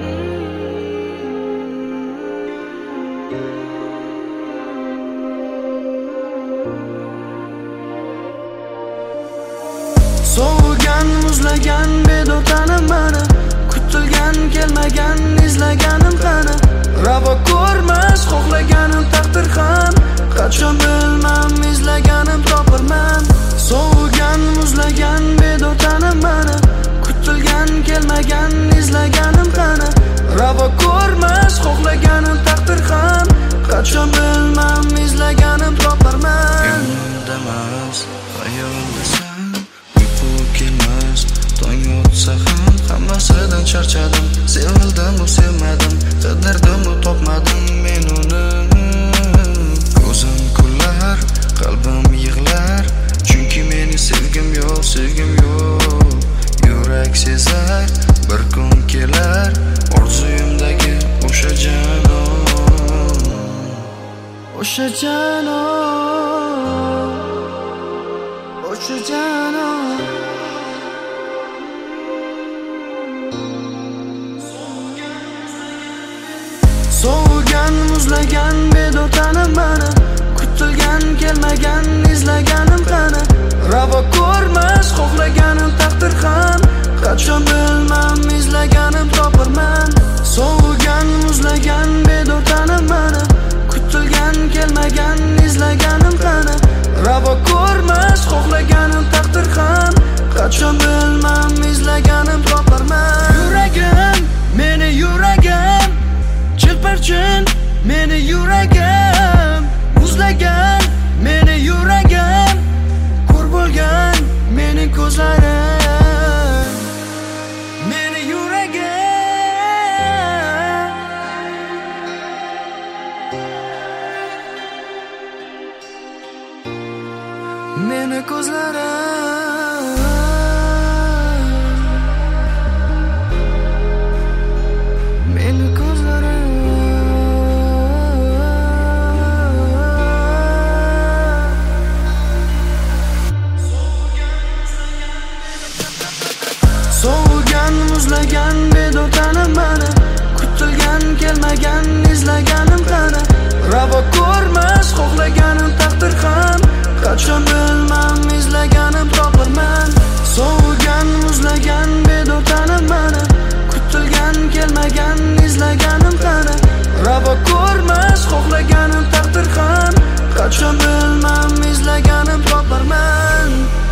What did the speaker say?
So'g'gan, muzlagan bedotanim mana, kutilgan kelmagan izlaganim qani. Ravo ko'rmas xohlaganim taqdir ham, qachon bilmam izlaganim topirman. So'g'gan, muzlagan bedotanim mana, kutilgan kelmagan izlaganim qani. Ravo ko'rmas xohlaganim taqdir ham, qachon bilmam izlaganim topirman. Yonimdamas, xayoldasan, uyqu kelmas, tong otsa ham hammasidan charchadim. Sevildim-u sevmadim, qidirdim-u topmadim men uni. Ko'zim kullar, qalbim yig'lar, chunki meni sevgim yo'q. Yurak sezar, bir kun kelar, orzuyimdagi o'sha janon. O'sha janon, o'sha janon. So'g'gan, muzlagan bedotanim mana, kutilgan kelmagan izlaganim qani. Ravo ko'rmas xohlaganim taqdir ham, qachon bilmam izlaganim topirman. So'g'gan, muzlagan bedotanim mana, kutilgan kelmagan izlaganim qani. Ravo ko'rmas xohlaganim taqdir ham, qachon bilmam izlaganim topirman. Yuragim, meni yuragim, chilparchin meni yuragim, muzlagan meni yuragim, ko'r bo'lgan meni ko'zlarim, meni yuragim, meni ko'zlarim, meni ko'zlarim. So'g'gan, muzlagan bedotanim mana, kutilgan kelmagan izlaganim qani. Ravo ko'rmas xohlaganim taqdir ham, qachon bilmam izlaganim topirman. So'g'gan, muzlagan bedotanim mana, kutilgan kelmagan izlaganim qani. Ravo ko'rmas xohlaganim taqdir ham, qachon bilmam izlaganim topirman.